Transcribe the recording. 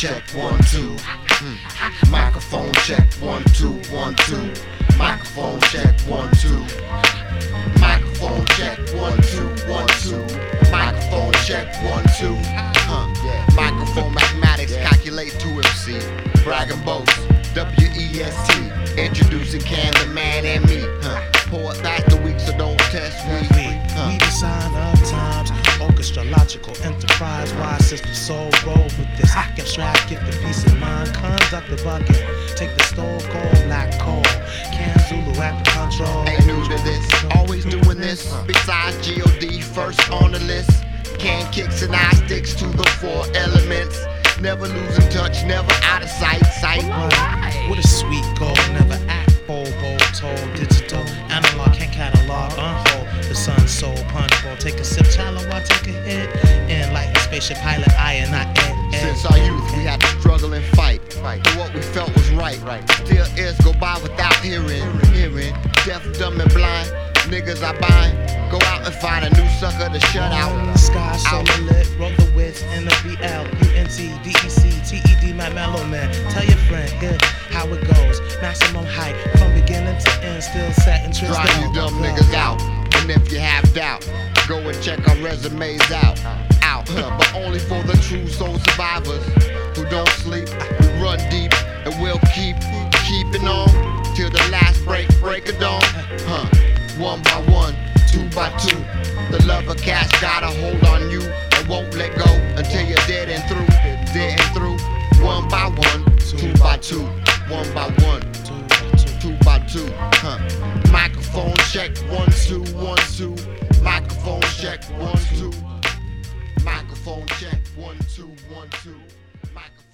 check, 1, 2. Microphone check, 1, 2, 1, 2. Microphone check, 1, 2. Microphone check, 1, 2, 1, 2. Microphone check, 1, 2. Microphone mathematics, calculate 2MC. Brag and boast, WEST. Introducing Can the Man and me. Pour it back the week, so don't test me. We the sign of times, orchestra, logical enterprise, wise system, soul, roll with this. Get strapped, get the peace of mind, conduct the bucket, take the stove, gold, black coal, Can Zulu at the control. Ain't new to this, always doing this. Besides G.O.D. first on the list. Can kicks and eye sticks to the 4 elements. Never losing touch, never out of sight. What a sweet goal, never act bold, tall, digital, analog, can't catalog, unhold the sun's soul, punch bowl, take a sip, shallow, I take a hit, and like a spaceship pilot, I and I. Since our youth, we had to struggle and fight for what we felt was right. Still ears go by without hearing. Deaf, dumb, and blind, niggas I bind. Go out and find a new sucker to shut out. Sky solar lit, roll the wits in the BL, UNT, DEC, TED, my mellow man. Tell your friend, here how it goes. Maximum height from beginning to end, still set and twist. Drive you dumb niggas out. And if you have doubt, go and check our resumes out. But only for the true soul survivors who don't sleep. We run deep and we'll keeping on till the last break of dawn. 1 by 1, 2 by 2. The lover cast got a hold on you and won't let go until you're dead and through. 1 by 1, 2 by 2. 1 by 1, 2 by 2. Microphone check, 1, 2, 1, 2. Microphone check, 1, 2. Microphone check, 1, 2, 1, 2. Microphone